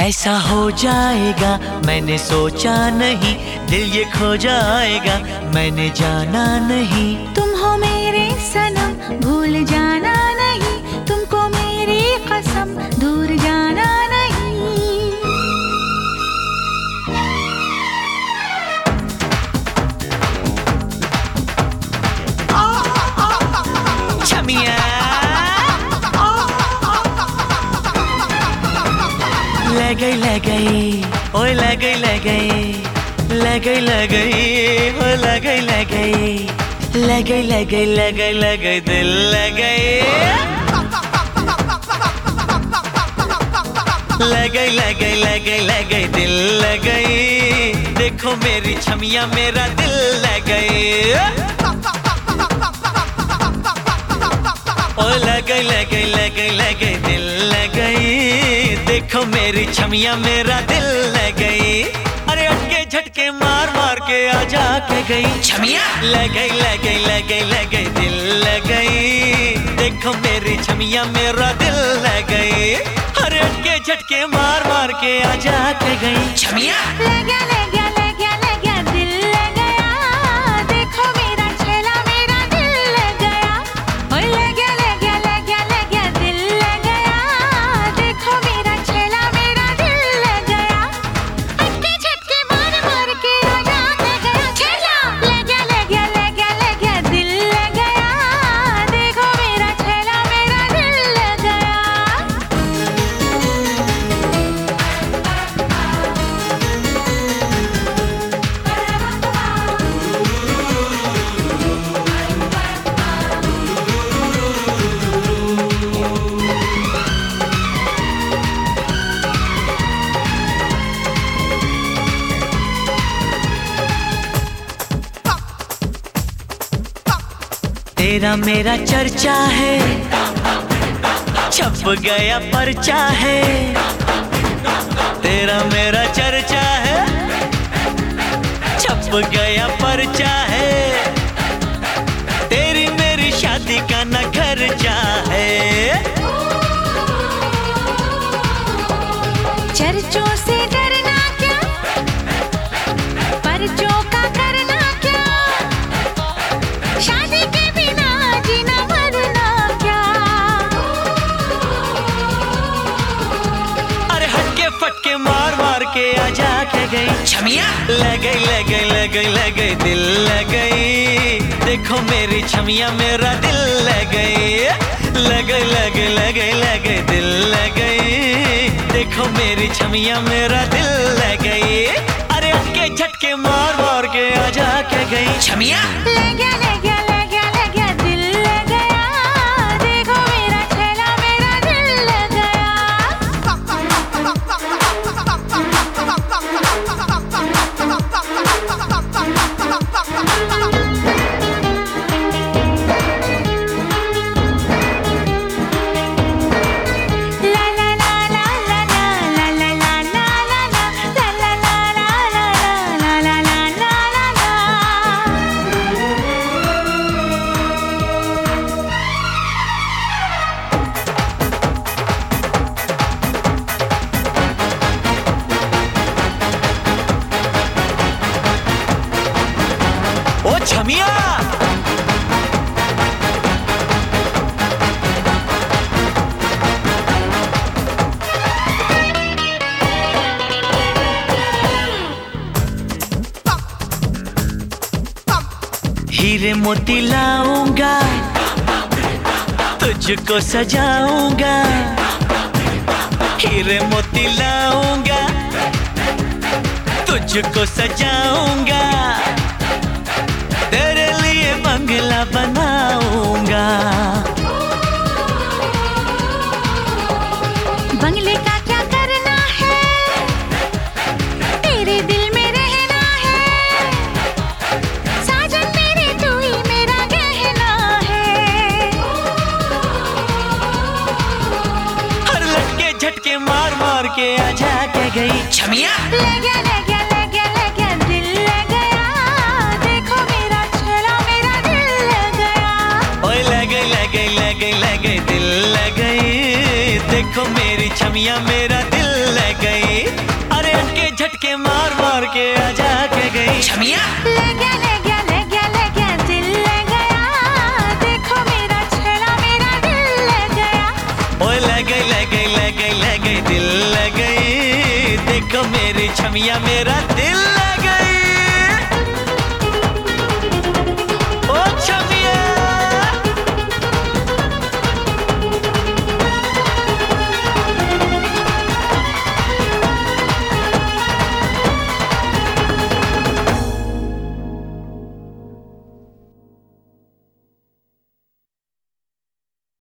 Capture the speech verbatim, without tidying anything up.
ऐसा हो जाएगा मैंने सोचा नहीं, दिल ये खो जाएगा मैंने जाना नहीं। तुम हो मेरे सनम भूल जाना नहीं, तुमको मेरी कसम दूर जाना नहीं। छमिया ले गई ले गई ओए ले गई ले गई ले गई ले गई ओए ले गई ले गई ले गई ले गई ले गई ले गई दिल ले गई ले गई ले गई ले गई ले गई दिल ले गई। देखो मेरी छमिया मेरा दिल ले गई। ओए ले गई ले गई ले गई ले गई दिल ले गई। देखो मेरी छमिया मेरा दिल ले गई। अरे अटके झटके मार मार के आ जा के गई छमिया। ले गई ले गई ले गई ले गई दिल ले गई। देखो मेरी छमिया मेरा दिल ले गई। अरे अटके झटके मार मार के आ जा के गई छमिया। ले गया ले गया ले गया ले गया दिल ले गया। देखो मेरा छेला मेरा दिल ले गया। ओए ले गया ले गया ले गया ले गया दिल ले गया। देखो मेरा छेला मेरा दिल ले गया। अटके झटके मार मार के आ जाके गया छेला। ले गया ले गया ले गया ले गया दिल ले गया। देखो मेरा छेला मेरा दिल ले गया। तेरा मेरा चर्चा है, छप गया पर्चा है। तेरा मेरा चर्चा है, छप गया पर्चा है। तेरी मेरी शादी का न खर्चा है। चर्चों से डरना क्या, पर्चों का करना क्या। शादी के बिना जीना मरना क्या। अरे हटके फटके मार मार के आ जा के गई छमिया। ले गई ले गई ले गई ले गई दिल ले गई। देखो मेरी छमिया मेरा दिल ले गई। ले गई ले गई ले गई ले गई दिल ले गई। देखो मेरी छमिया मेरा दिल ले गई। अरे हटके झटके मार मार के आ जा के गई छमिया। ले गया ले गया ले गया ले गया दिल ले गया। देखो मेरा छेला मेरा दिल ले गया। ला ला ला ला ला ला ला ला ला ला ला ला ला ला ला ला ला ला। ओ छमिया हीरे मोती लाऊंगा, तुझको सजाऊंगा। हीरे मोती लाऊंगा, तुझको सजाऊंगा। तेरे लिए बंगला बनाऊंगा। बंगले का क्या करना है, तेरे दिल में रहना है। साजन मेरे तू ही मेरा गहना है। हर लटके झटके मार मार के आ जा के गई छमिया। ले गया ले गया ले गया ले गया दिल ले गया। देखो मेरा छेला मेरा दिल ले गया। ओए ले गई ले गई ले गई ले गई दिल ले गई। देखो मेरी छमिया मेरा दिल ले गई। देखो मेरी छमिया मेरा दिल